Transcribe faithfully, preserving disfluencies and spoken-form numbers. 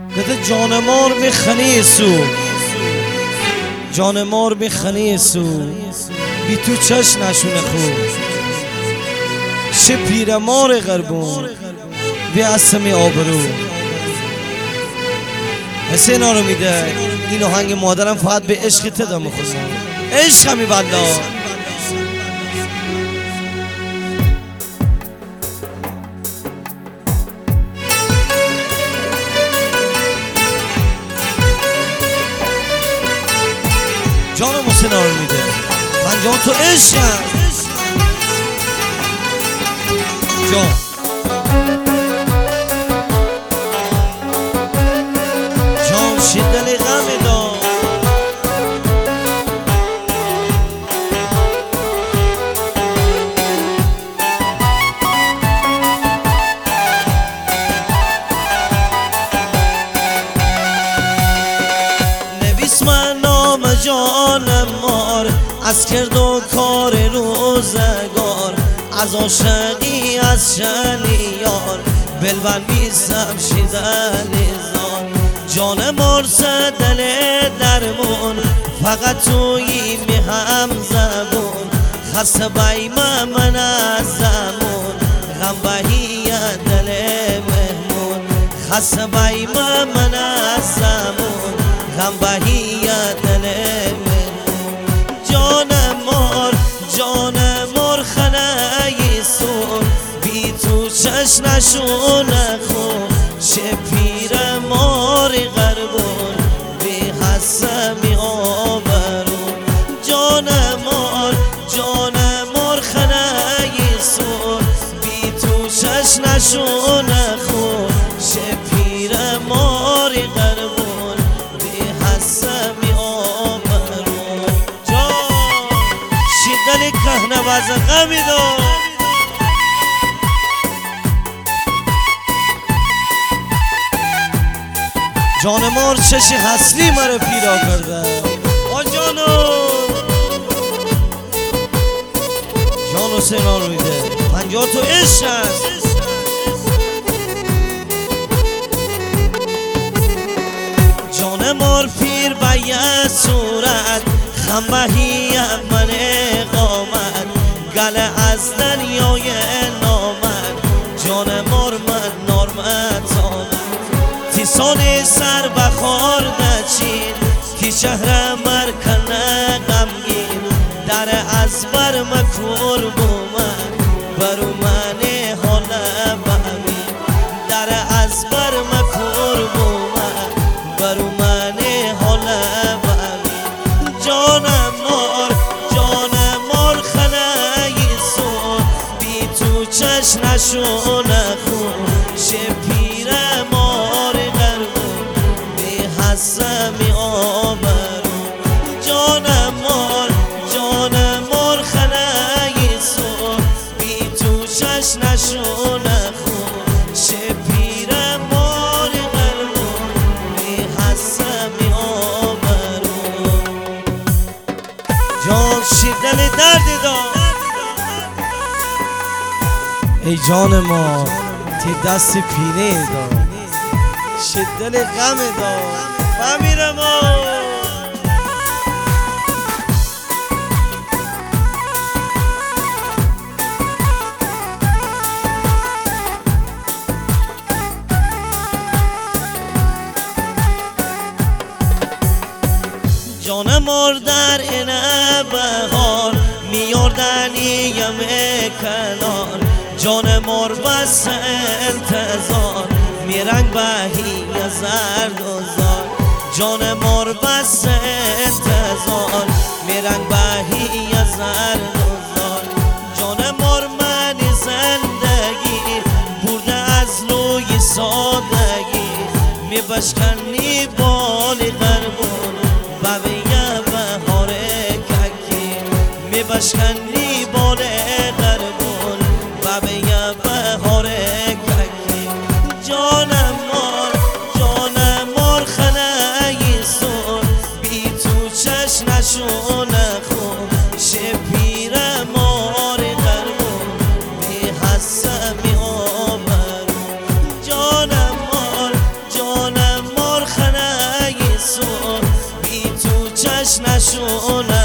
گده جان مار میخنی سو جان مار میخنی سو بی تو چش نشونه خوب چه پیر مار غربون بی اسمی آبرو حسین ها رو میده. این آهنگ مادرم فقط به عشق تدا میخواستم. عشق همی بلا جانم حسین ها رو میده. پنجاه تو عشق هم جان جان شدل غم دار نویس من نام جانم مار از کرد و کار روزگار، از عاشقی از شنیار بلبن بیستم شیدن زار. جان مرسه دل درمون فقط تویی می هم زبون، خسته بایم من از زمون غم بهی دل مهمون. خسته بایم من از زمون غم بهی دل مهمون. جان مار جان مار خنه سون بی تو چش نشونه خون چه پیر مار غربون بی حسمی آبرون. جان مار جان مار خنه سون بی تو چش نشونه خون چه پیر مار غربون بی حسمی آبرون. جان شدل کهنه باز غمی دار جان مار چشی حسلی مره پیدا کرده. آ جانو جان حسین ها رو میده. پنجاه تو عشق هست. جان مار پیر باید صورت خمبهی من قامت گل از دریای نامد. جان مار من نارمت آمد تیسان سر بخار نچین که شهر مرکنه غمگین در از بر مکور بومن برو من حاله بمین. در از بر مکور بومن برو من حاله بمین. جان مار جان مار خنه سون بی تو چش نشونه خون چه پیر مار غربون بی حسمی آبرون. جان مار جان مار خنه سون بی تو چش نشونه خون چه پیر مار غربون بی حسمی آبرون. جان شدل درد دار ای جان ما تی دست پینه دار شدل غم دار بمیرم ما. جان مار در این بهار میاردنی کنار. جان مار بس انتظار میرنگ بهی زرد و زار. جان مار بس انتظار میرنگ بهی زرد و زار. جان مار من زندگی برده از لوی سادگی می بشکنی بالی غربون ببیه بهار ککی می بشکنی بالی غربون ببیه بهار ککی. جان مار جان مار خنه سون بی تو چش نشونه خون چه پیر مار غربون بی حسمی آبرون. جان مار جان مار چشم نشونه